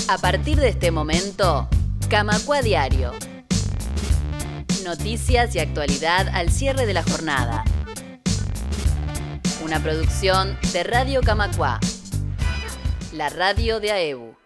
A partir de este momento, Camacuá Diario. Noticias y actualidad al cierre de la jornada. Una producción de Radio Camacuá, la radio de AEBU.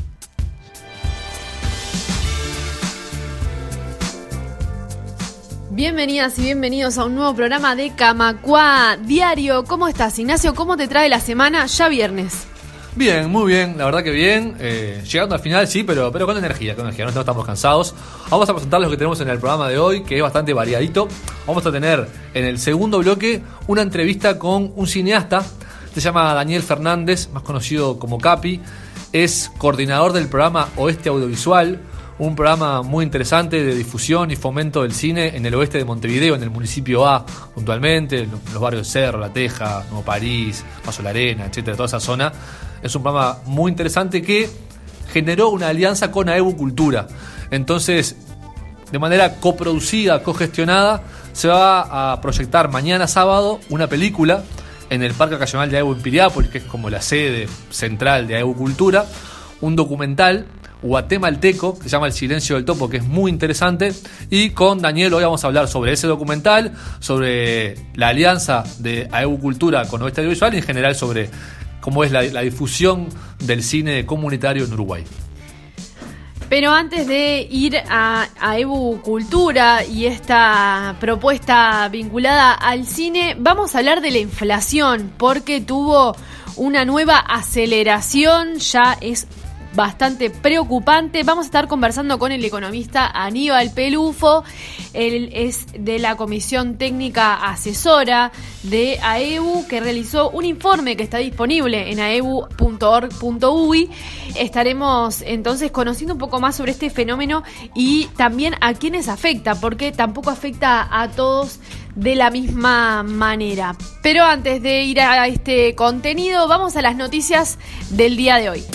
Bienvenidas y bienvenidos a un nuevo programa de Camacuá Diario. ¿Cómo estás, Ignacio? ¿Cómo te trae la semana? Ya viernes. Bien, muy bien, la verdad que bien. Llegando al final, sí, pero con energía, no estamos cansados. Vamos a presentar lo que tenemos en el programa de hoy, que es bastante variadito. Vamos a tener en el segundo bloque una entrevista con un cineasta. Se llama Daniel Fernández, más conocido como Capi. Es coordinador del programa Oeste Audiovisual, un programa muy interesante de difusión y fomento del cine en el oeste de Montevideo, en el municipio A, puntualmente, en los barrios de Cerro, La Teja, Nuevo París, Paso la Arena, etcétera, toda esa zona. Es un programa muy interesante que generó una alianza con AEBU Cultura. Entonces, de manera coproducida, cogestionada, se va a proyectar mañana sábado una película en el Parque Ocasional de AEBU en Piriápolis, que es como la sede central de AEBU Cultura, un documental guatemalteco que se llama El Silencio del Topo, que es muy interesante, y con Daniel hoy vamos a hablar sobre ese documental, sobre la alianza de AEBU Cultura con Oeste Audiovisual y en general sobre cómo es la difusión del cine comunitario en Uruguay. Pero antes de ir a AEBU Cultura y esta propuesta vinculada al cine, vamos a hablar de la inflación, porque tuvo una nueva aceleración, ya es bastante preocupante. Vamos a estar conversando con el economista Aníbal Pelufo. Él es de la Comisión Técnica Asesora de AEBU, que realizó un informe que está disponible en aebu.org.uy. Estaremos entonces conociendo un poco más sobre este fenómeno y también a quiénes afecta, porque tampoco afecta a todos de la misma manera. Pero antes de ir a este contenido, vamos a las noticias del día de hoy.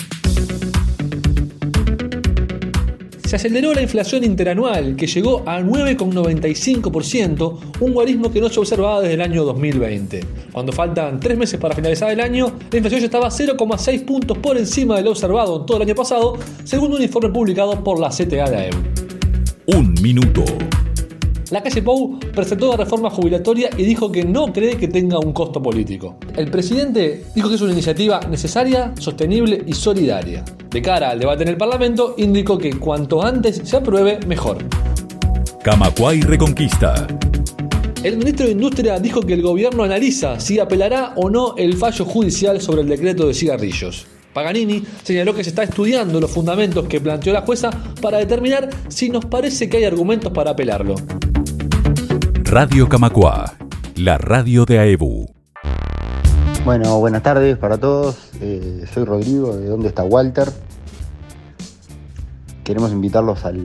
Se aceleró la inflación interanual, que llegó a 9,95%, un guarismo que no se observaba desde el año 2020. Cuando faltan 3 meses para finalizar el año, la inflación ya estaba 0,6 puntos por encima de lo observado en todo el año pasado, según un informe publicado por la CTA de AEBU. Un minuto. La calle Pou presentó la reforma jubilatoria y dijo que no cree que tenga un costo político. El presidente dijo que es una iniciativa necesaria, sostenible y solidaria. De cara al debate en el Parlamento, indicó que cuanto antes se apruebe, mejor. Camacuá y Reconquista. El ministro de Industria dijo que el gobierno analiza si apelará o no el fallo judicial sobre el decreto de cigarrillos. Paganini señaló que se está estudiando los fundamentos que planteó la jueza para determinar si nos parece que hay argumentos para apelarlo. Radio Camacuá, la radio de AEBU. Bueno, buenas tardes para todos. Soy Rodrigo, de ¿Dónde está Walter? Queremos invitarlos al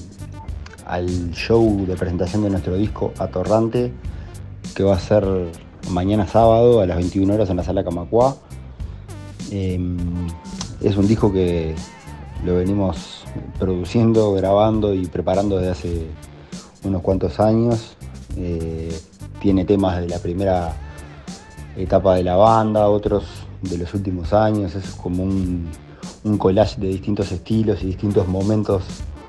show de presentación de nuestro disco Atorrante, que va a ser mañana sábado a las 21 horas en la Sala Camacuá. Es un disco que lo venimos produciendo, grabando y preparando desde hace unos cuantos años. Tiene temas de la primera etapa de la banda, otros de los últimos años. Es como un collage de distintos estilos y distintos momentos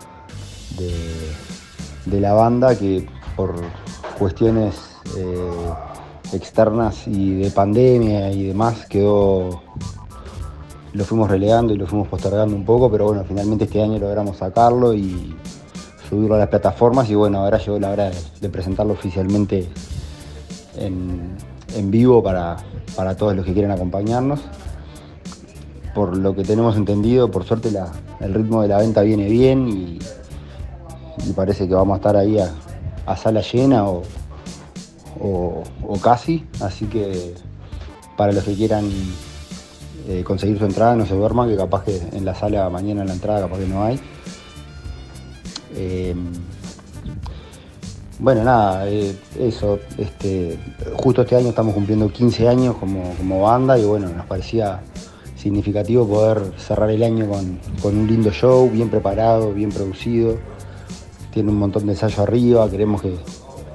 de la banda que por cuestiones externas y de pandemia y demás lo fuimos relegando y lo fuimos postergando un poco, pero bueno, finalmente este año logramos sacarlo y subirlo a las plataformas y bueno, ahora llegó la hora de presentarlo oficialmente en vivo para todos los que quieran acompañarnos. Por lo que tenemos entendido, por suerte el ritmo de la venta viene bien y parece que vamos a estar ahí a sala llena o casi, así que para los que quieran conseguir su entrada, no se duerman, que capaz que en la sala mañana en la entrada capaz que no hay. Bueno, nada, eso, justo este año estamos cumpliendo 15 años como banda y bueno, nos parecía significativo poder cerrar el año con un lindo show, bien preparado, bien producido. Tiene un montón de ensayo arriba, creemos que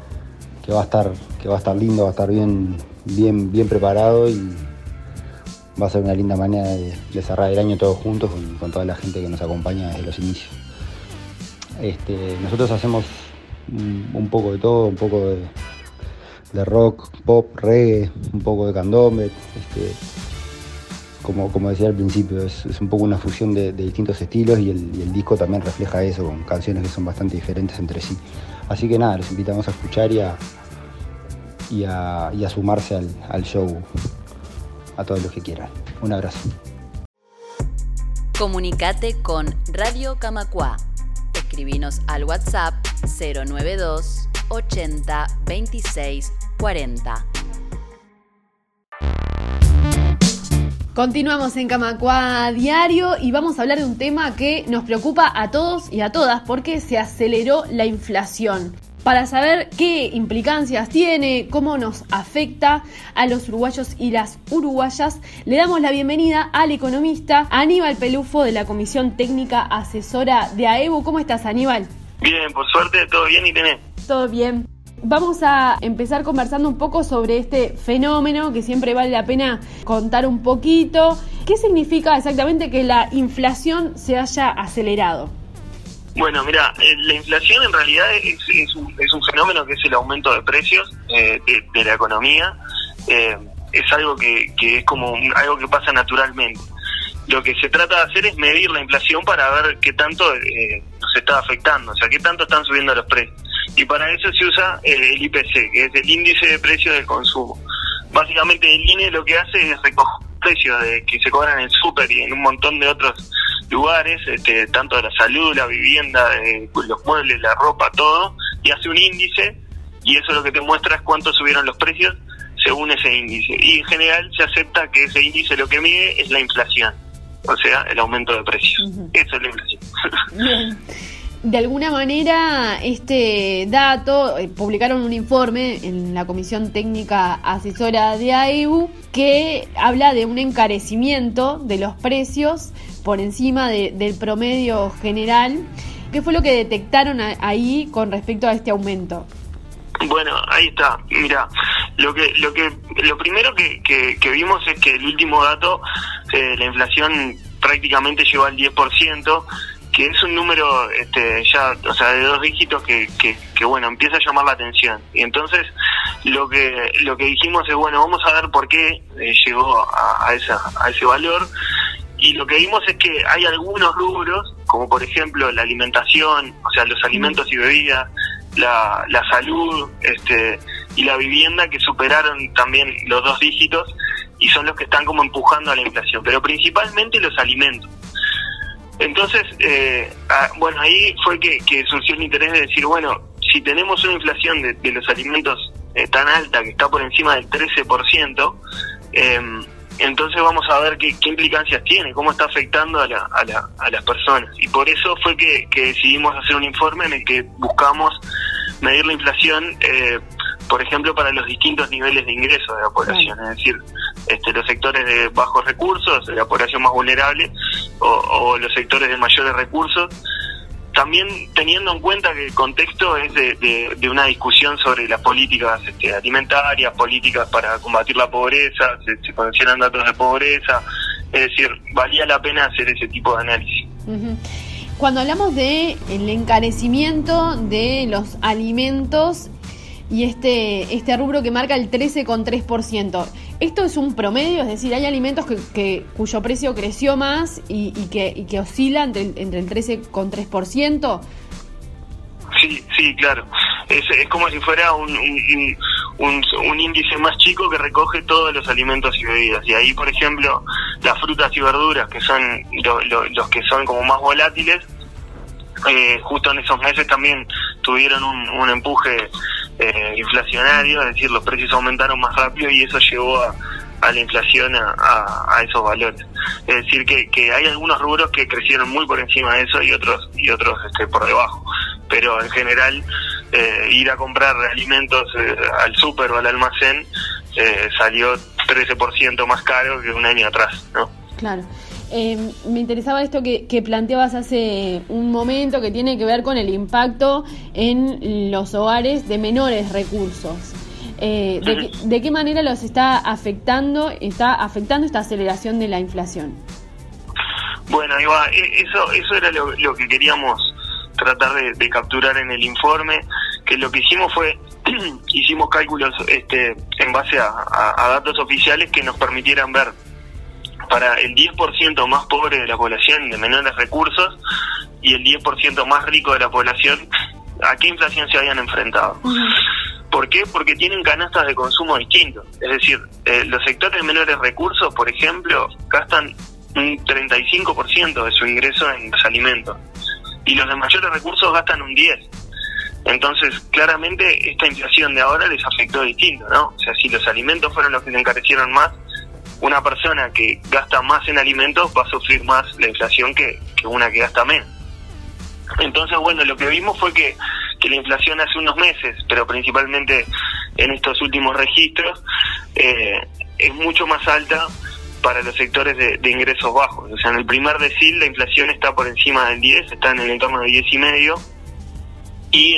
va a estar lindo, va a estar bien preparado y va a ser una linda manera de cerrar el año todos juntos con toda la gente que nos acompaña desde los inicios. Nosotros hacemos un poco de todo, un poco de rock, pop, reggae, un poco de candombe. Como decía al principio, es un poco una fusión de distintos estilos y el disco también refleja eso, con canciones que son bastante diferentes entre sí. Así que nada, los invitamos a escuchar y a sumarse al show a todos los que quieran. Un abrazo. Comunicate con Radio Camacuá. Escribinos al WhatsApp 092 80 26 40. Continuamos en Camacuá Diario y vamos a hablar de un tema que nos preocupa a todos y a todas porque se aceleró la inflación. Para saber qué implicancias tiene, cómo nos afecta a los uruguayos y las uruguayas, le damos la bienvenida al economista Aníbal Pelufo de la Comisión Técnica Asesora de AEBU. ¿Cómo estás, Aníbal? Bien, por suerte, todo bien, ¿y tenés? Todo bien. Vamos a empezar conversando un poco sobre este fenómeno que siempre vale la pena contar un poquito. ¿Qué significa exactamente que la inflación se haya acelerado? Bueno, mira, la inflación en realidad es un fenómeno que es el aumento de precios de la economía. Es algo que es como algo que pasa naturalmente. Lo que se trata de hacer es medir la inflación para ver qué tanto nos está afectando, o sea, qué tanto están subiendo los precios. Y para eso se usa el IPC, que es el índice de precios del consumo. Básicamente el INE lo que hace es recoger precios que se cobran en el súper y en un montón de otros lugares, tanto de la salud, la vivienda, los muebles, la ropa, todo, y hace un índice, y eso lo que te muestra es cuánto subieron los precios según ese índice. Y en general se acepta que ese índice lo que mide es la inflación, o sea, el aumento de precios. Uh-huh. Eso es la inflación. Bien. De alguna manera, este dato, publicaron un informe en la Comisión Técnica Asesora de AEBU que habla de un encarecimiento de los precios por encima del promedio general. ¿Qué fue lo que detectaron ahí con respecto a este aumento? Bueno, ahí está. Mira, lo primero que vimos es que el último dato, la inflación prácticamente llegó al 10%, que es un número ya, o sea, de 2 dígitos que bueno, empieza a llamar la atención. Y entonces lo que dijimos es, bueno, vamos a ver por qué llegó a ese valor. Y lo que vimos es que hay algunos rubros, como por ejemplo la alimentación, o sea, los alimentos y bebidas, la salud, y la vivienda, que superaron también los 2 dígitos y son los que están como empujando a la inflación, pero principalmente los alimentos. Entonces, bueno, ahí fue que surgió el interés de decir, bueno, si tenemos una inflación de los alimentos tan alta, que está por encima del 13%, entonces vamos a ver qué implicancias tiene, cómo está afectando a las personas. Y por eso fue que decidimos hacer un informe en el que buscamos medir la inflación, por ejemplo, para los distintos niveles de ingresos de la población, es decir, los sectores de bajos recursos, la población más vulnerable, o los sectores de mayores recursos, también teniendo en cuenta que el contexto es de una discusión sobre las políticas alimentarias, políticas para combatir la pobreza, se conocieron datos de pobreza, es decir, valía la pena hacer ese tipo de análisis. Uh-huh. Cuando hablamos de el encarecimiento de los alimentos y este rubro que marca el 13,3%, ¿esto es un promedio? Es decir, ¿hay alimentos cuyo precio creció más y que oscila entre el 13,3%? Sí, claro. Es como si fuera un índice más chico que recoge todos los alimentos y bebidas. Y ahí, por ejemplo, las frutas y verduras, que son los que son como más volátiles, justo en esos meses también tuvieron un empuje inflacionario, es decir, los precios aumentaron más rápido y eso llevó a la inflación a esos valores. Es decir, que hay algunos rubros que crecieron muy por encima de eso y otros por debajo. Pero en general, ir a comprar alimentos al súper o al almacén salió 13% más caro que un año atrás, ¿no? Claro. Me interesaba esto que planteabas hace un momento, que tiene que ver con el impacto en los hogares de menores recursos. ¿De qué manera los está afectando esta aceleración de la inflación? Bueno, ahí va. Eso era lo que queríamos tratar de capturar en el informe, que lo que hicimos fue hicimos cálculos en base a datos oficiales que nos permitieran ver para el 10% más pobre de la población, de menores recursos, y el 10% más rico de la población, a qué inflación se habían enfrentado. ¿Por qué? Porque tienen canastas de consumo distintos. Es decir, los sectores de menores recursos, por ejemplo, gastan un 35% de su ingreso en los alimentos, y los de mayores recursos gastan un 10%. Entonces, claramente, esta inflación de ahora les afectó distinto, ¿no? O sea, si los alimentos fueron los que se encarecieron más, una persona que gasta más en alimentos va a sufrir más la inflación que una que gasta menos. Entonces, bueno, lo que vimos fue que la inflación hace unos meses, pero principalmente en estos últimos registros, es mucho más alta para los sectores de ingresos bajos. O sea, en el primer decil la inflación está por encima del 10, está en el entorno de 10,5%, y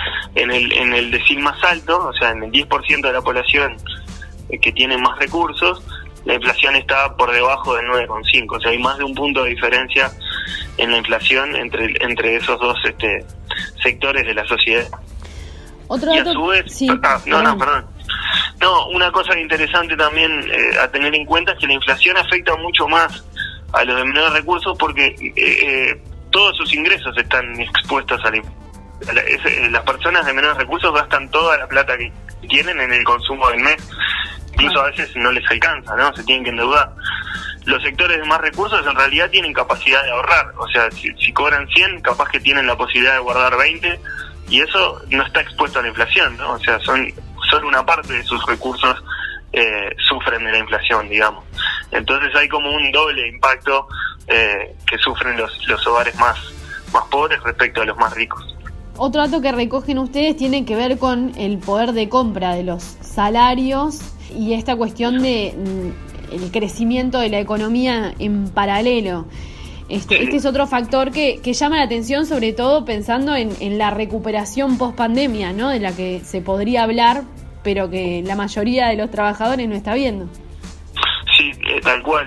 en el decil más alto, o sea, en el 10% de la población que tiene más recursos, la inflación está por debajo del 9,5%. O sea, hay más de un punto de diferencia en la inflación entre esos dos sectores de la sociedad. Otro y dato, a su vez, sí, perdón. No, una cosa interesante también a tener en cuenta es que la inflación afecta mucho más a los de menores recursos porque todos sus ingresos están expuestos a la inflación. Las personas de menores recursos gastan toda la plata que tienen en el consumo del mes. Incluso a veces no les alcanza, ¿no? Se tienen que endeudar. Los sectores de más recursos en realidad tienen capacidad de ahorrar. O sea, si cobran 100, capaz que tienen la posibilidad de guardar 20, y eso no está expuesto a la inflación, ¿no? O sea, solo una parte de sus recursos sufren de la inflación, digamos. Entonces hay como un doble impacto que sufren los hogares más pobres respecto a los más ricos. Otro dato que recogen ustedes tiene que ver con el poder de compra de los salarios y esta cuestión de el crecimiento de la economía en paralelo. Este es otro factor que llama la atención, sobre todo pensando en la recuperación post-pandemia, ¿no? De la que se podría hablar, pero que la mayoría de los trabajadores no está viendo. Sí, tal cual.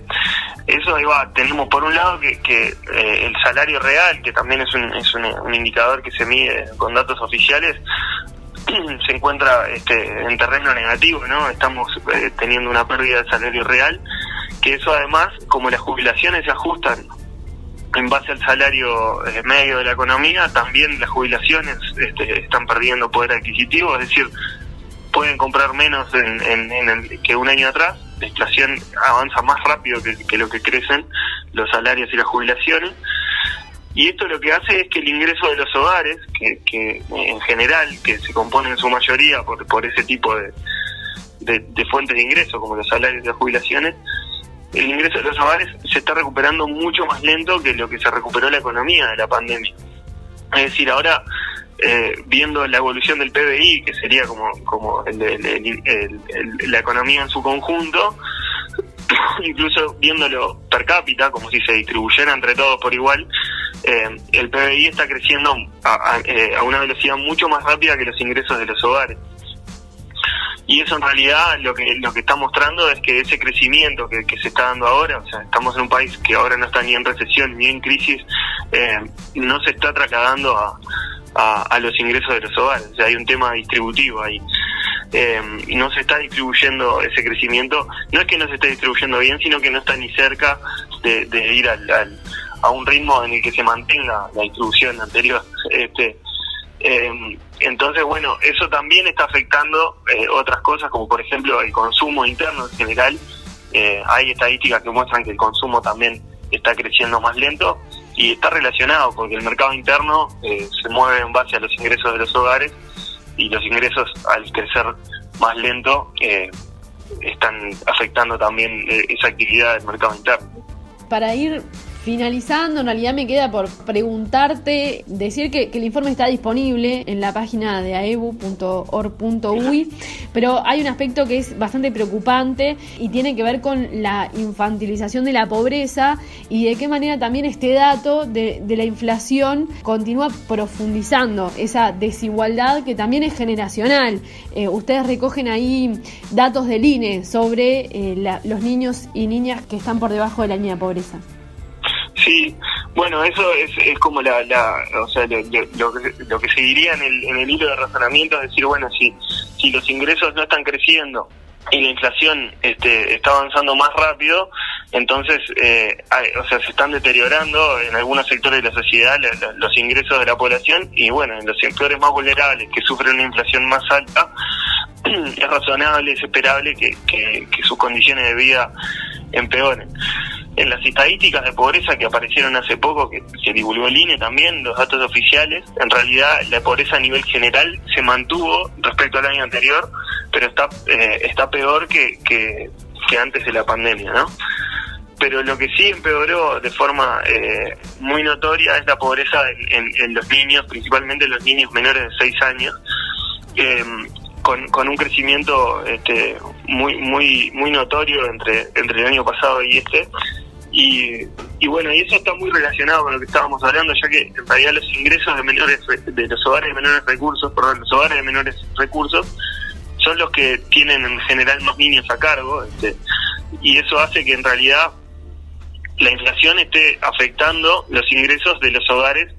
Eso ahí va. Tenemos por un lado que el salario real, que también es un indicador que se mide con datos oficiales, se encuentra en terreno negativo, ¿no? Estamos teniendo una pérdida de salario real, que eso además, como las jubilaciones se ajustan en base al salario medio de la economía, también las jubilaciones están perdiendo poder adquisitivo, es decir, pueden comprar menos que un año atrás. La inflación avanza más rápido que lo que crecen los salarios y las jubilaciones, y esto lo que hace es que el ingreso de los hogares, que en general, que se compone en su mayoría por ese tipo de fuentes de ingreso, como los salarios y las jubilaciones, el ingreso de los hogares se está recuperando mucho más lento que lo que se recuperó la economía de la pandemia. Es decir, ahora, viendo la evolución del PBI, que sería como la economía en su conjunto, incluso viéndolo per cápita, como si se distribuyera entre todos por igual, el PBI está creciendo a una velocidad mucho más rápida que los ingresos de los hogares. Y eso en realidad lo que está mostrando es que ese crecimiento que se está dando ahora, o sea, estamos en un país que ahora no está ni en recesión ni en crisis, no se está trasladando a los ingresos de los hogares. O sea, hay un tema distributivo ahí. No se está distribuyendo ese crecimiento. No es que no se esté distribuyendo bien, sino que no está ni cerca de ir a un ritmo en el que se mantenga la distribución anterior. Entonces, bueno, eso también está afectando otras cosas, como por ejemplo el consumo interno en general. Hay estadísticas que muestran que el consumo también está creciendo más lento, y está relacionado porque el mercado interno se mueve en base a los ingresos de los hogares, y los ingresos, al crecer más lento, están afectando también esa actividad del mercado interno. Para ir finalizando, en realidad me queda por preguntarte, decir que el informe está disponible en la página de aebu.org.uy, pero hay un aspecto que es bastante preocupante y tiene que ver con la infantilización de la pobreza y de qué manera también este dato de la inflación continúa profundizando esa desigualdad que también es generacional. Ustedes recogen ahí datos del INE sobre los niños y niñas que están por debajo de la línea de pobreza. Sí, bueno, eso es como o sea, lo que seguiría en el hilo de razonamiento, es decir, bueno, si los ingresos no están creciendo y la inflación está avanzando más rápido, entonces o sea, se están deteriorando en algunos sectores de la sociedad los ingresos de la población, y bueno, en los sectores más vulnerables que sufren una inflación más alta, es razonable, es esperable que sus condiciones de vida empeoren. En las estadísticas de pobreza que aparecieron hace poco, que divulgó el INE también, los datos oficiales, en realidad la pobreza a nivel general se mantuvo respecto al año anterior, pero está peor que antes de la pandemia, ¿no? Pero lo que sí empeoró de forma muy notoria es la pobreza en los niños, principalmente los niños menores de 6 años, con un crecimiento muy notorio entre el año pasado y este. Y bueno, y eso está muy relacionado con lo que estábamos hablando, ya que en realidad los ingresos de los hogares de menores recursos son los que tienen en general más niños a cargo, y eso hace que en realidad la inflación esté afectando los ingresos de los hogares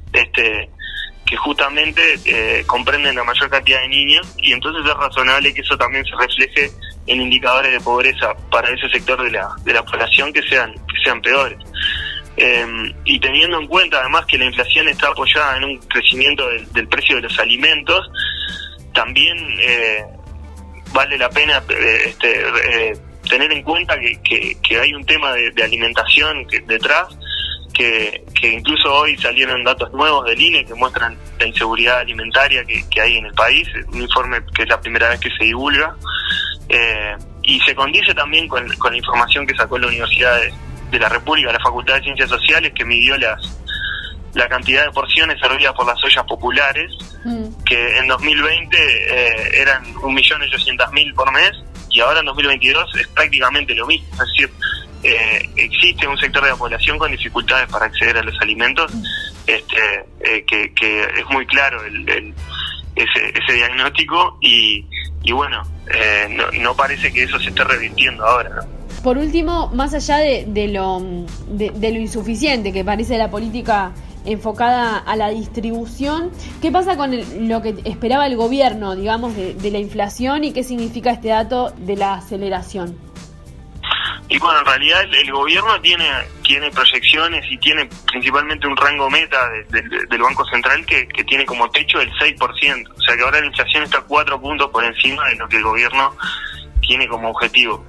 que justamente comprenden la mayor cantidad de niños, y entonces es razonable que eso también se refleje en indicadores de pobreza para ese sector de la población que sean peores. Y teniendo en cuenta además que la inflación está apoyada en un crecimiento del precio de los alimentos, también vale la pena tener en cuenta que hay un tema de alimentación detrás, que incluso hoy salieron datos nuevos del INE que muestran la inseguridad alimentaria que hay en el país, un informe que es la primera vez que se divulga, y se condice también con la información que sacó la Universidad de la República, la Facultad de Ciencias Sociales, que midió la cantidad de porciones servidas por las ollas populares, que en 2020 eran 1.800.000 por mes, y ahora en 2022 es prácticamente lo mismo. Es decir, existe un sector de la población con dificultades para acceder a los alimentos, que es muy claro ese diagnóstico, y bueno, no parece que eso se esté revirtiendo ahora, ¿no? Por último, más allá de lo insuficiente que parece la política enfocada a la distribución, ¿qué pasa con lo que esperaba el gobierno, digamos, de la inflación, y qué significa este dato de la aceleración? Y bueno, en realidad el gobierno tiene proyecciones y tiene principalmente un rango meta del Banco Central que tiene como techo el 6%. O sea que ahora la inflación está 4 puntos por encima de lo que el gobierno tiene como objetivo.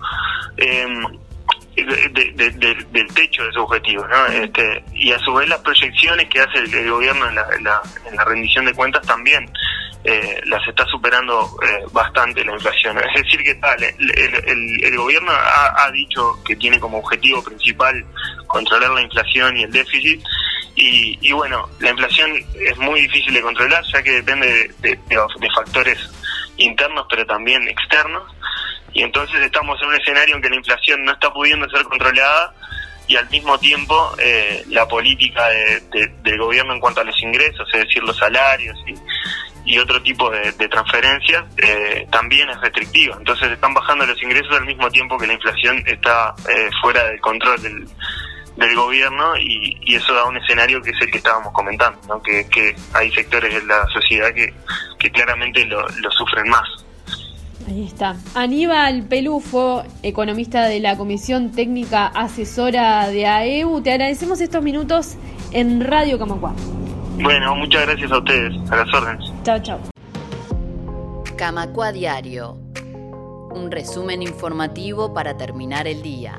Del techo de su objetivo, ¿no? Y a su vez las proyecciones que hace el gobierno en la rendición de cuentas también las está superando bastante la inflación. Es decir, que el gobierno ha dicho que tiene como objetivo principal controlar la inflación y el déficit, y bueno, la inflación es muy difícil de controlar, ya que depende de factores internos pero también externos, y entonces estamos en un escenario en que la inflación no está pudiendo ser controlada, y al mismo tiempo la política del gobierno en cuanto a los ingresos, es decir, los salarios y otro tipo de transferencias, también es restrictiva. Entonces están bajando los ingresos al mismo tiempo que la inflación está fuera del control del gobierno, y eso da un escenario que es el que estábamos comentando, ¿no? Que hay sectores de la sociedad que claramente lo sufren más. Ahí está. Aníbal Pelufo, economista de la Comisión Técnica Asesora de AEBU, te agradecemos estos minutos en Radio Camacuá. Bueno, muchas gracias a ustedes, a las órdenes. Chao, chao. Camacuá Diario, un resumen informativo para terminar el día.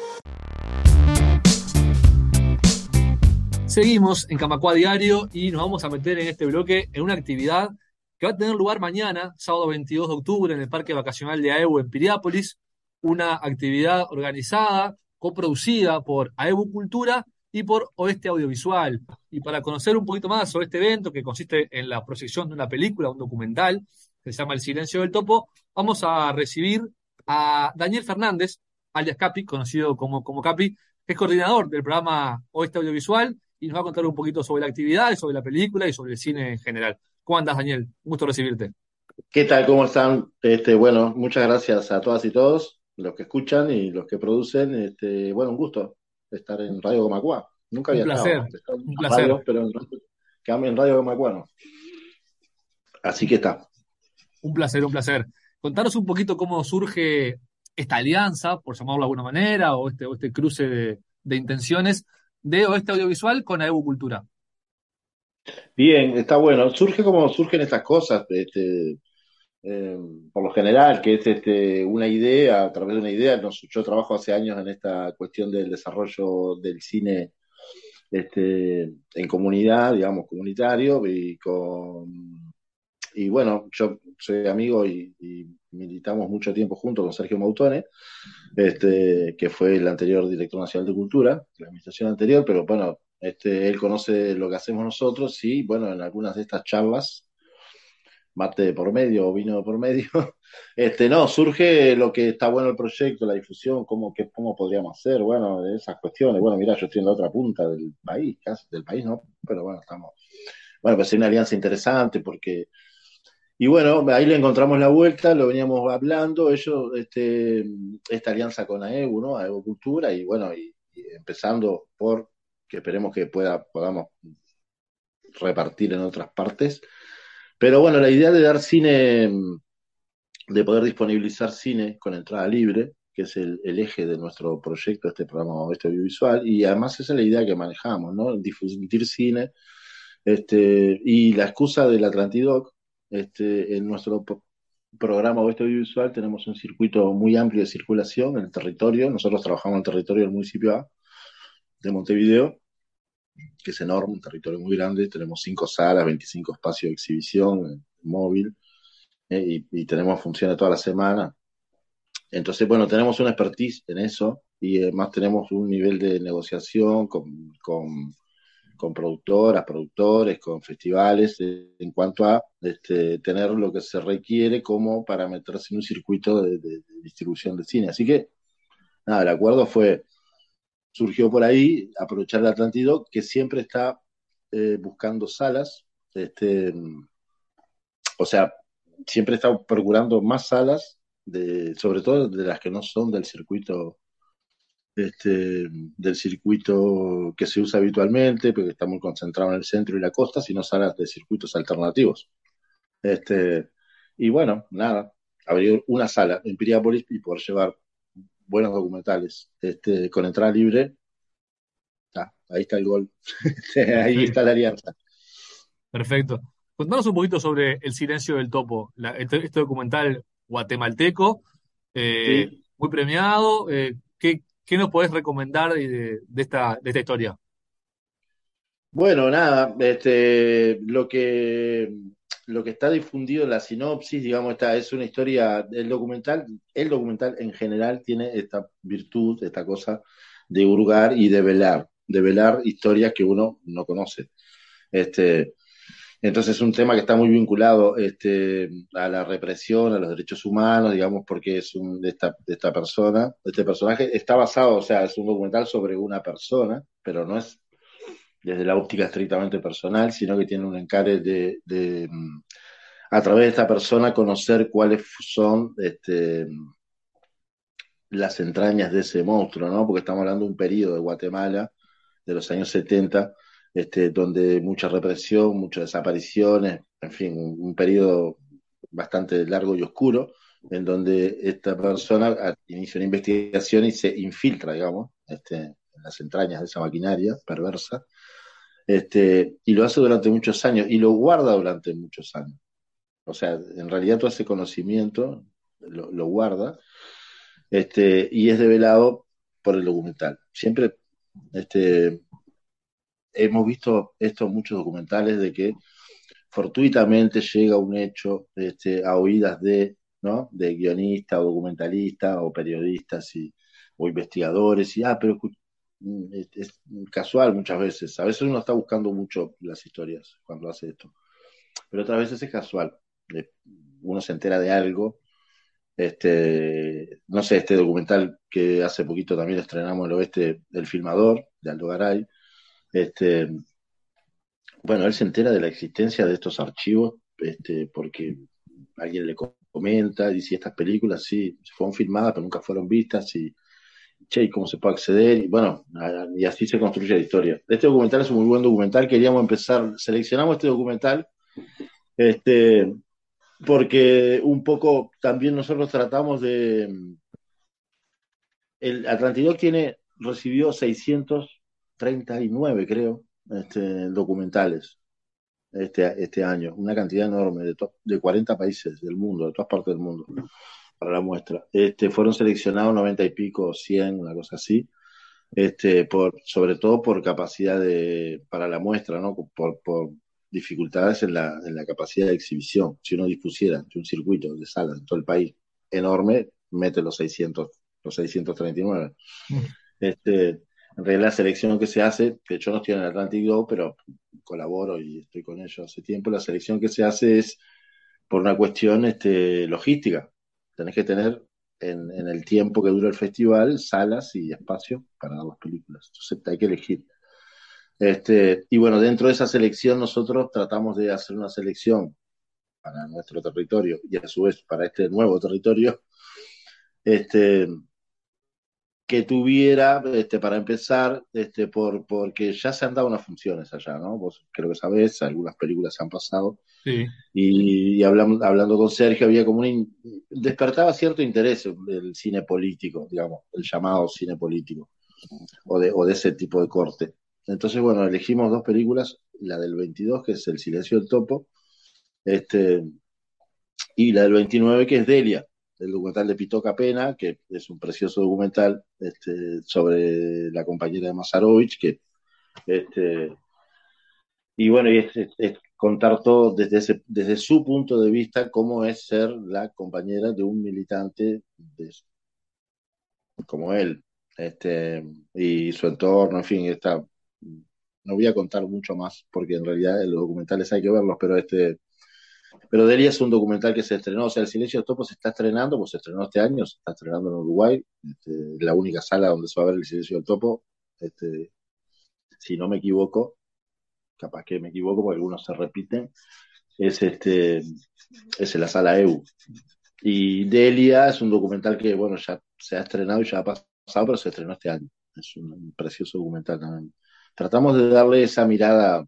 Seguimos en Camacuá Diario y nos vamos a meter en este bloque en una actividad que va a tener lugar mañana, sábado 22 de octubre, en el Parque Vacacional de AEBU en Piriápolis, una actividad organizada, coproducida por AEBU Cultura y por Oeste Audiovisual. Y para conocer un poquito más sobre este evento, que consiste en la proyección de una película, un documental, que se llama El Silencio del Topo, vamos a recibir a Daniel Fernández, alias Capi, conocido como Capi, que es coordinador del programa Oeste Audiovisual, y nos va a contar un poquito sobre la actividad, y sobre la película y sobre el cine en general. ¿Cómo andas, Daniel? Un gusto recibirte. ¿Qué tal? ¿Cómo están? Bueno, muchas gracias a todas y todos, los que escuchan y los que producen. Bueno, un gusto estar en Radio Comacua. Nunca Un había estado, placer, ¿no? He estado en un muchas placer. radios, pero en Radio Comacua no. Así que está. Un placer, un placer. Contanos un poquito cómo surge esta alianza, por llamarlo de alguna manera, o este cruce de intenciones de Oeste Audiovisual con AEBU Cultura. Bien, está bueno. Surge como surgen estas cosas, eh, por lo general, que es una idea, a través de una idea. Yo trabajo hace años en esta cuestión del desarrollo del cine en comunidad, digamos, comunitario, y bueno, yo soy amigo y militamos mucho tiempo junto con Sergio Mautone, que fue el anterior director nacional de Cultura, la administración anterior, pero bueno, él conoce lo que hacemos nosotros y bueno, en algunas de estas charlas, mate de por medio o vino de por medio, no, surge lo que está bueno el proyecto, la difusión, cómo podríamos hacer, bueno, de esas cuestiones. Bueno, mira, yo estoy en la otra punta del país, casi del país, ¿no? Pero bueno, bueno, pues es una alianza interesante porque, y bueno, ahí le encontramos la vuelta, lo veníamos hablando, ellos, esta alianza con AEBU, ¿no? AEBU Cultura, y bueno, y empezando por que esperemos que podamos repartir en otras partes. Pero bueno, la idea de dar cine, de poder disponibilizar cine con entrada libre, que es el eje de nuestro proyecto, este programa audiovisual, y además esa es la idea que manejamos, ¿no? Difundir cine, y la excusa del Atlantidoc, en nuestro programa audiovisual tenemos un circuito muy amplio de circulación en el territorio. Nosotros trabajamos en el territorio del municipio A de Montevideo, que es enorme, un territorio muy grande. Tenemos 5 salas, 25 espacios de exhibición, móvil, y tenemos funciones toda la semana. Entonces, bueno, tenemos una expertise en eso y además tenemos un nivel de negociación con productoras, productores, con festivales, en cuanto a tener lo que se requiere como para meterse en un circuito de distribución de cine. Así que, nada, el acuerdo surgió por ahí, aprovechar el Atlántico, que siempre está buscando salas, o sea, siempre está procurando más salas, sobre todo de las que no son del circuito que se usa habitualmente, porque está muy concentrado en el centro y la costa, sino salas de circuitos alternativos. Y bueno, nada, abrir una sala en Piriápolis y poder llevar buenos documentales con entrada libre. Ahí está el gol. Ahí está la alianza. Perfecto. Contanos un poquito sobre El Silencio del Topo, este documental guatemalteco, Sí. muy premiado. ¿Qué nos podés recomendar de esta historia? Bueno, nada, lo que está difundido en la sinopsis, digamos, es una historia. El documental en general tiene esta virtud, esta cosa de hurgar y de velar historias que uno no conoce. Entonces es un tema que está muy vinculado, a la represión, a los derechos humanos, digamos, porque de esta persona, este personaje está basado, o sea, es un documental sobre una persona, pero no es desde la óptica estrictamente personal, sino que tiene un encare a través de esta persona, conocer cuáles son las entrañas de ese monstruo, ¿no? Porque estamos hablando de un periodo de Guatemala de los años 70, donde mucha represión, muchas desapariciones, en fin, un periodo bastante largo y oscuro, en donde esta persona inicia una investigación y se infiltra, digamos, en las entrañas de esa maquinaria perversa, y lo hace durante muchos años y lo guarda durante muchos años. O sea, en realidad todo ese conocimiento lo guarda, y es develado por el documental. Siempre hemos visto esto en muchos documentales de que fortuitamente llega un hecho a oídas ¿no? de guionistas o documentalistas o periodistas o investigadores, pero es casual muchas veces. A veces uno está buscando mucho las historias cuando hace esto, pero otras veces es casual. Eh, Uno se entera de algo. No sé, este documental que hace poquito también estrenamos en el oeste, El Filmador, de Aldo Garay. Este, bueno, él se entera de la existencia de estos archivos, porque alguien le comenta, dice, estas películas sí, fueron filmadas, pero nunca fueron vistas, y che, ¿y cómo se puede acceder? Y bueno, y así se construye la historia. Este documental es un muy buen documental, queríamos empezar, seleccionamos este documental, este, porque un poco también nosotros tratamos el Atlantidoc recibió 639, creo, documentales este año, una cantidad enorme de 40 países del mundo, de todas partes del mundo, para la muestra. Fueron seleccionados 90 y pico, 100, una cosa así, sobre todo por capacidad para la muestra, ¿no? Por dificultades en la capacidad de exhibición. Si uno dispusiera de un circuito de salas en todo el país enorme, mete los 639. En realidad la selección que se hace, que yo no estoy en el Atlantic Dog, pero colaboro y estoy con ellos hace tiempo, la selección que se hace es por una cuestión logística. Tenés que tener en el tiempo que dura el festival salas y espacio para dar las películas. Entonces hay que elegir. Y bueno, dentro de esa selección nosotros tratamos de hacer una selección para nuestro territorio y a su vez para este nuevo territorio, que tuviera, para empezar, porque ya se han dado unas funciones allá, ¿no? Vos creo que sabés, algunas películas se han pasado, Sí. y hablando con Sergio, había como despertaba cierto interés del cine político, digamos, el llamado cine político, o de ese tipo de corte. Entonces, bueno, elegimos dos películas, la del 22, que es El silencio del topo, y la del 29, que es Delia, el documental de Pitoca Pena, que es un precioso documental sobre la compañera de Mazarovich, y bueno, es contar todo desde su punto de vista, cómo es ser la compañera de un militante como él, y su entorno, en fin, no voy a contar mucho más, porque en realidad los documentales hay que verlos, pero Delia es un documental que se estrenó, o sea, El silencio del topo se está estrenando, pues se estrenó este año, se está estrenando en Uruguay, la única sala donde se va a ver El silencio del topo, si no me equivoco, capaz que me equivoco porque algunos se repiten, es en la sala EU. Y Delia es un documental que, bueno, ya se ha estrenado y ya ha pasado, pero se estrenó este año. Es un precioso documental también. Tratamos de darle esa mirada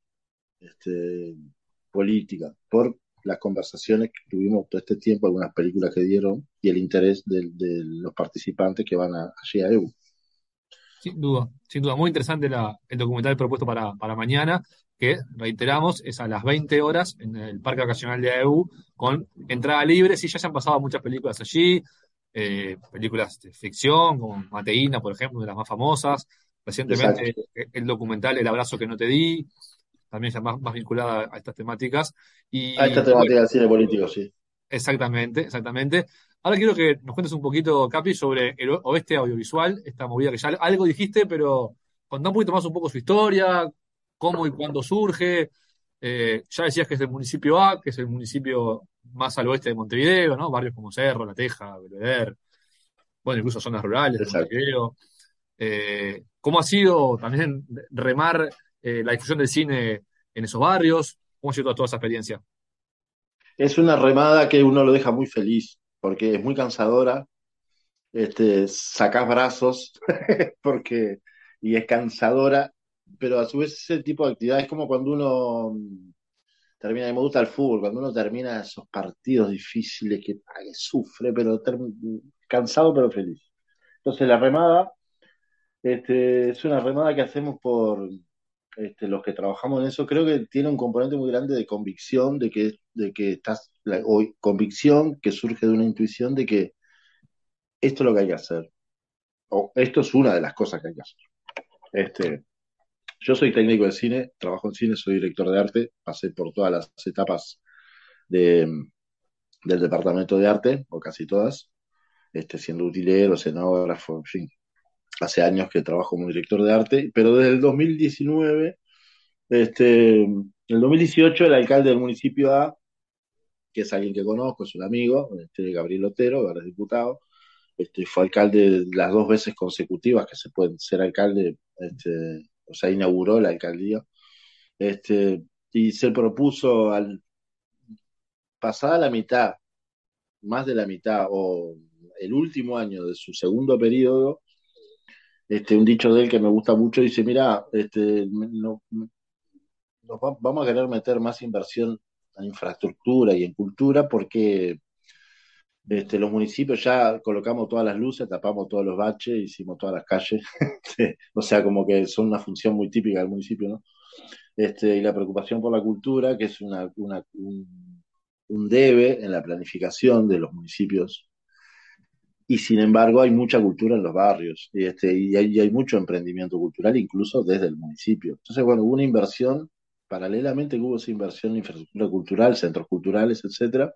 política por las conversaciones que tuvimos todo este tiempo, algunas películas que dieron y el interés de los participantes que van allí a EU. Sin duda, sin duda. Muy interesante el documental propuesto para mañana, que reiteramos, es a las 20 horas en el Parque Vacacional de AEU, con entrada libre. Sí, ya se han pasado muchas películas allí, películas de ficción, como Mateína, por ejemplo, una de las más famosas. Recientemente Exacto. el documental El abrazo que no te di, también ya más vinculada a estas temáticas. A esta Y bueno, temática del cine político, sí. exactamente, exactamente. Ahora quiero que nos cuentes un poquito, Capi, sobre el oeste audiovisual, esta movida que ya algo dijiste, pero contá un poquito más un poco su historia, cómo y cuándo surge. Ya decías que es el municipio A, que es el municipio más al oeste de Montevideo, ¿no? Barrios como Cerro, La Teja, Belvedere, bueno, incluso zonas rurales de Exacto. Montevideo. ¿Cómo ha sido también remar la difusión del cine en esos barrios? ¿Cómo ha sido toda esa experiencia? Es una remada que uno lo deja muy feliz, porque es muy cansadora, sacás brazos, y es cansadora, pero a su vez ese tipo de actividad es como cuando uno termina, y me gusta el fútbol, cuando uno termina esos partidos difíciles que sufre, pero cansado pero feliz. Entonces la remada, es una remada que hacemos por los que trabajamos en eso. Creo que tiene un componente muy grande de convicción, de que o convicción que surge de una intuición de que esto es lo que hay que hacer, o esto es una de las cosas que hay que hacer. Yo soy técnico de cine, trabajo en cine, soy director de arte, pasé por todas las etapas de, del departamento de arte, o casi todas, siendo utilero, escenógrafo, en fin. hace años que trabajo como director de arte, pero desde el 2019, en el 2018 el alcalde del municipio A, que es alguien que conozco, es un amigo, Gabriel Otero, ahora es diputado, fue alcalde las 2 veces consecutivas que se pueden ser alcalde, o sea, inauguró la alcaldía, y se propuso al pasada la mitad, más de la mitad, o el último año de su segundo periodo, un dicho de él que me gusta mucho, dice, mira, vamos a querer meter más inversión en infraestructura y en cultura porque los municipios ya colocamos todas las luces, tapamos todos los baches, hicimos todas las calles, o sea, como que son una función muy típica del municipio, ¿no? Y la preocupación por la cultura, que es un debe en la planificación de los municipios, y sin embargo hay mucha cultura en los barrios, y hay mucho emprendimiento cultural incluso desde el municipio. Entonces, bueno, hubo una inversión, paralelamente que hubo esa inversión en infraestructura cultural, centros culturales, etcétera.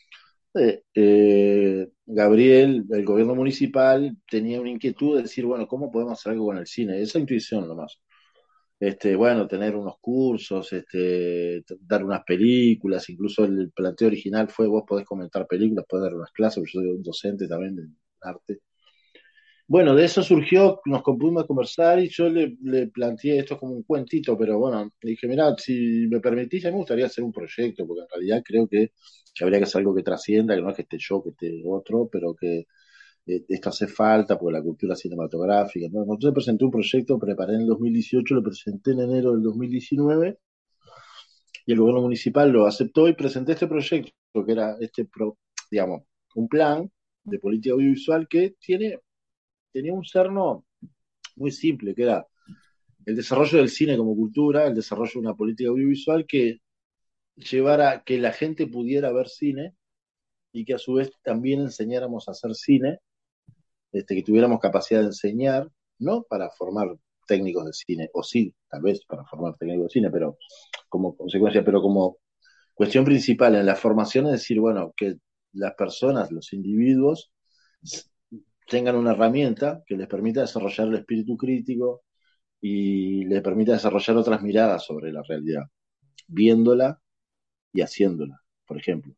Gabriel, el gobierno municipal, tenía una inquietud de decir, bueno, ¿cómo podemos hacer algo con el cine? Esa intuición nomás. Bueno, tener unos cursos, dar unas películas, incluso el planteo original fue, vos podés comentar películas, podés dar unas clases, porque yo soy un docente también de arte. Bueno, de eso surgió, nos pudimos conversar y yo le planteé esto como un cuentito, pero bueno, le dije, mira, si me permitís, a mí me gustaría hacer un proyecto, porque en realidad creo que habría que hacer algo que trascienda, que no es que esté yo, que esté otro, pero que esto hace falta por la cultura cinematográfica, ¿no? Entonces presenté un proyecto, preparé en el 2018, lo presenté en enero del 2019 y el gobierno municipal lo aceptó y presenté este proyecto, que era digamos, un plan de política audiovisual que tenía un cerno muy simple, que era el desarrollo del cine como cultura, el desarrollo de una política audiovisual que llevara que la gente pudiera ver cine y que a su vez también enseñáramos a hacer cine, que tuviéramos capacidad de enseñar, no para formar técnicos de cine, o sí, tal vez para formar técnicos de cine, pero como consecuencia, pero como cuestión principal en la formación es decir, bueno, que las personas, los individuos, tengan una herramienta que les permita desarrollar el espíritu crítico y les permita desarrollar otras miradas sobre la realidad, viéndola y haciéndola, por ejemplo.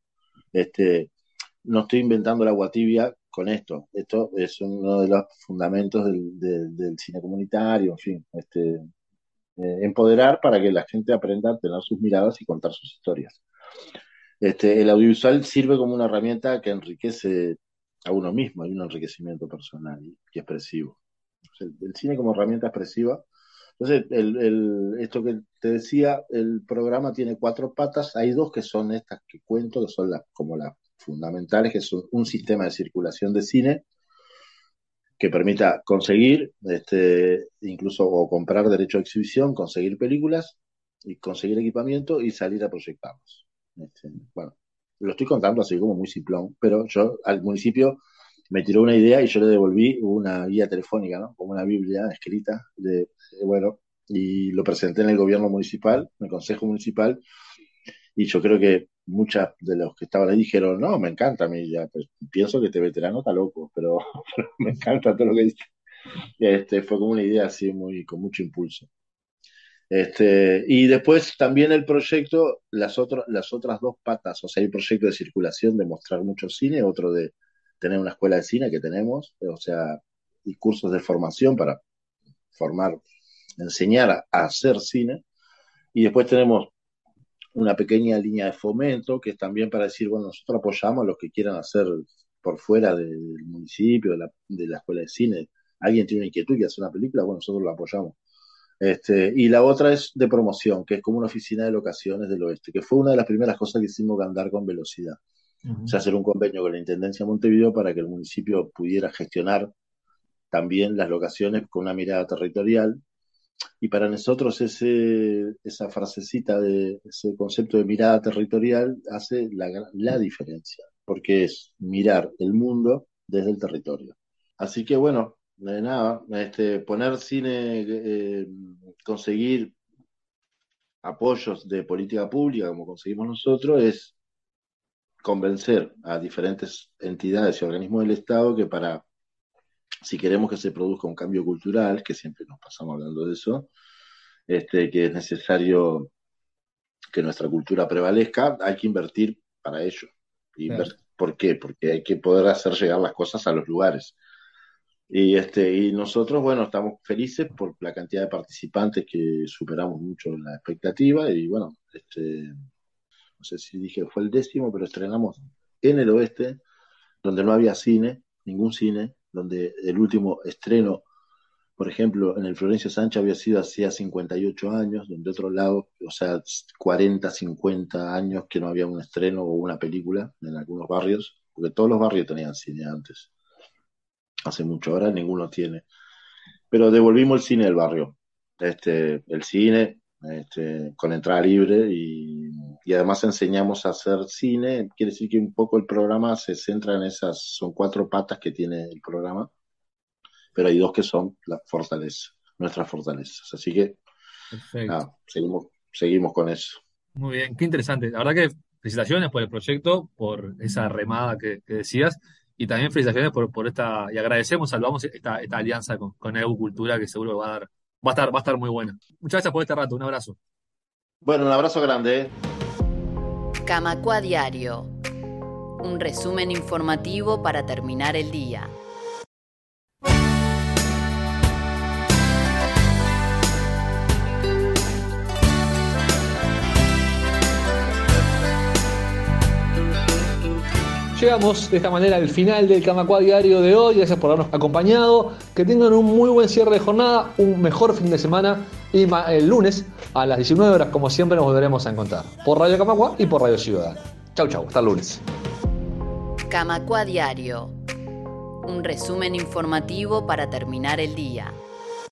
No estoy inventando el agua tibia con esto. Esto es uno de los fundamentos del cine comunitario, en fin. Empoderar para que la gente aprenda a tener sus miradas y contar sus historias. El audiovisual sirve como una herramienta que enriquece a uno mismo, hay un enriquecimiento personal y expresivo. El cine como herramienta expresiva. Entonces, esto que te decía, el programa tiene 4 patas, hay 2 que son estas que cuento, que son como las fundamentales, que son un sistema de circulación de cine que permita conseguir, incluso o comprar derecho de exhibición, conseguir películas y conseguir equipamiento y salir a proyectarlos. Bueno, lo estoy contando así como muy simplón, pero yo al municipio me tiró una idea y yo le devolví una guía telefónica, ¿no? Como una Biblia escrita, bueno, y lo presenté en el gobierno municipal, en el consejo municipal, y yo creo que muchas de los que estaban ahí dijeron, no, me encanta a mí, ya, pues, pienso que este veterano está loco, pero me encanta todo lo que dice. Fue como una idea así, con mucho impulso. Y después también el proyecto, las otras 2 patas, o sea, hay un proyecto de circulación de mostrar mucho cine, otro de tener una escuela de cine que tenemos, o sea, y cursos de formación para formar, enseñar a hacer cine, y después tenemos una pequeña línea de fomento que es también para decir, bueno, nosotros apoyamos a los que quieran hacer por fuera del municipio, de la escuela de cine. Alguien tiene una inquietud y hace una película, bueno, nosotros lo apoyamos. Y la otra es de promoción, que es como una oficina de locaciones del oeste, que fue una de las primeras cosas que hicimos andar con velocidad. O sea, hacer un convenio con la Intendencia de Montevideo para que el municipio pudiera gestionar también las locaciones con una mirada territorial. Y para nosotros esa frasecita de ese concepto de mirada territorial hace la diferencia, porque es mirar el mundo desde el territorio. Así que bueno, nada, poner cine, conseguir apoyos de política pública como conseguimos nosotros es convencer a diferentes entidades y organismos del Estado que para si queremos que se produzca un cambio cultural, que siempre nos pasamos hablando de eso, que es necesario que nuestra cultura prevalezca, hay que invertir para ello. ¿Por qué? Porque hay que poder hacer llegar las cosas a los lugares. Y nosotros, bueno, estamos felices por la cantidad de participantes que superamos mucho la expectativa y bueno, no sé si dije fue el 10º, pero estrenamos en el oeste, donde no había cine, ningún cine, donde el último estreno, por ejemplo, en el Florencio Sánchez había sido hacía 58 años, donde otro lado, o sea, 40, 50 años que no había un estreno o una película en algunos barrios, porque todos los barrios tenían cine antes. Hace mucho, ahora ninguno tiene. Pero devolvimos el cine del barrio. El cine con entrada libre y además enseñamos a hacer cine. Quiere decir que un poco el programa se centra en esas, son 4 patas que tiene el programa, pero hay 2 que son la fortaleza, nuestras fortalezas. Así que seguimos con eso. Muy bien, qué interesante. La verdad que felicitaciones por el proyecto, por esa remada que decías, y también felicitaciones por esta, y agradecemos, salvamos esta alianza con EBU Cultura, que seguro va a estar muy buena. Muchas gracias por este rato, un abrazo. Bueno, un abrazo grande. Camacua Diario. Un resumen informativo para terminar el día. Llegamos de esta manera al final del Camacua Diario de hoy. Gracias por habernos acompañado. Que tengan un muy buen cierre de jornada, un mejor fin de semana. Y el lunes a las 19 horas, como siempre, nos volveremos a encontrar por Radio Camacua y por Radio Ciudadana. Chau, hasta el lunes. Camacua Diario. Un resumen informativo para terminar el día.